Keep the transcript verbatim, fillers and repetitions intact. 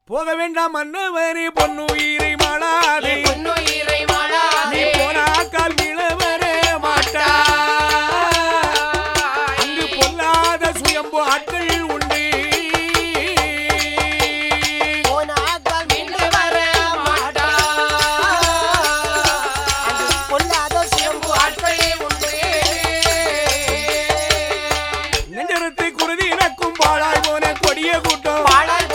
போக வேண்டாம் மன்னவரே பொன்னுயிரை மாளாதே பொன்னுயிரை மாளாதே போனாக்கால் விழவர மாட்டா அங்கு பொல்லாத சுயம்பு ஆட்கள் உண்டு போனாக்கால் மீண்டு வர மாட்டா அங்கு பொல்லாத சுயம்பு ஆட்கள் உண்டு நெஞ்சரத்தை குருதி இறக்கும் பாழாய் போன கொடிய கூட்டம் பாழாய்